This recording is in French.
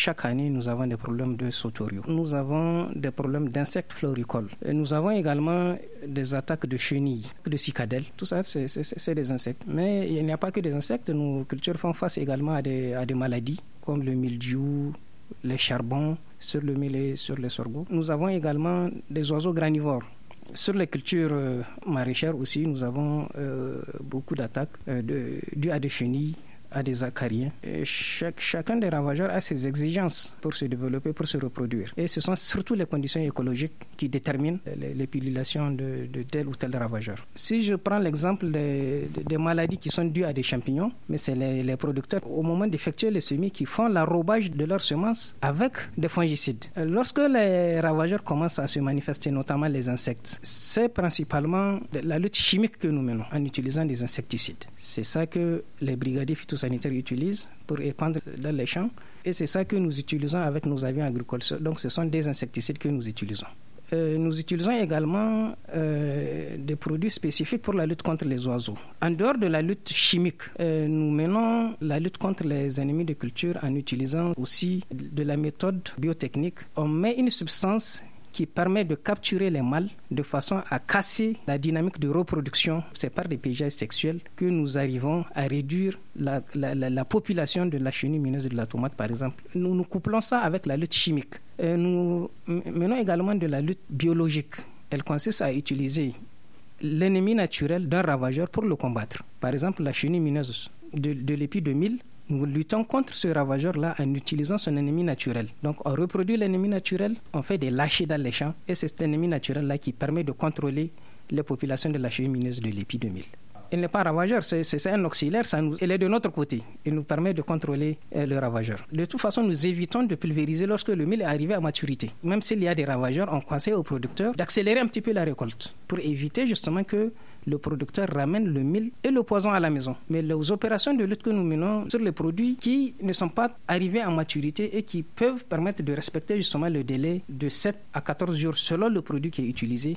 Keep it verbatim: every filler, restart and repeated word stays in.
chaque année, nous avons des problèmes de sauteriaux. Nous avons des problèmes d'insectes floricoles. Et nous avons également des attaques de chenilles, de cicadelles. Tout ça, c'est, c'est, c'est des insectes. Mais il n'y a pas que des insectes. Nos cultures font face également à des, à des maladies comme le mildiou, les charbons sur le millet et sur les sorgho. Nous avons également des oiseaux granivores. Sur les cultures euh, maraîchères aussi, nous avons euh, beaucoup d'attaques euh, de, dues à des chenilles, à des acariens. Et chaque, chacun des ravageurs a ses exigences pour se développer, pour se reproduire. Et ce sont surtout les conditions écologiques qui déterminent les, les pullulations de, de tel ou tel ravageur. Si je prends l'exemple des, des maladies qui sont dues à des champignons, mais c'est les, les producteurs, au moment d'effectuer les semis, qui font l'arrobage de leurs semences avec des fongicides. Lorsque les ravageurs commencent à se manifester, notamment les insectes, c'est principalement la lutte chimique que nous menons en utilisant des insecticides. C'est ça que les brigadiers phytosanitaires utilisent pour épandre dans les champs, et c'est ça que nous utilisons avec nos avions agricoles. Donc ce sont des insecticides que nous utilisons. Euh, nous utilisons également euh, des produits spécifiques pour la lutte contre les oiseaux. En dehors de la lutte chimique, euh, nous menons la lutte contre les ennemis de culture en utilisant aussi de la méthode biotechnique. On met une substance qui permet de capturer les mâles de façon à casser la dynamique de reproduction. C'est par des piégeages sexuels que nous arrivons à réduire la, la, la, la population de la chenille mineuse de la tomate, par exemple. Nous, nous couplons ça avec la lutte chimique. Et nous menons également de la lutte biologique. Elle consiste à utiliser l'ennemi naturel d'un ravageur pour le combattre. Par exemple, la chenille mineuse de, de l'épi de mil, nous luttons contre ce ravageur-là en utilisant son ennemi naturel. Donc, on reproduit l'ennemi naturel, on fait des lâchers dans les champs, et c'est cet ennemi naturel-là qui permet de contrôler les populations de la chenille mineuse de l'épi de mil. Il n'est pas ravageur, c'est, c'est un auxiliaire, ça nous, il est de notre côté. Il nous permet de contrôler euh, le ravageur. De toute façon, nous évitons de pulvériser lorsque le mil est arrivé à maturité. Même s'il y a des ravageurs, on conseille aux producteurs d'accélérer un petit peu la récolte pour éviter justement que le producteur ramène le mil et le poison à la maison. Mais les opérations de lutte que nous menons sur les produits qui ne sont pas arrivés à maturité et qui peuvent permettre de respecter justement le délai de sept à quatorze jours selon le produit qui est utilisé,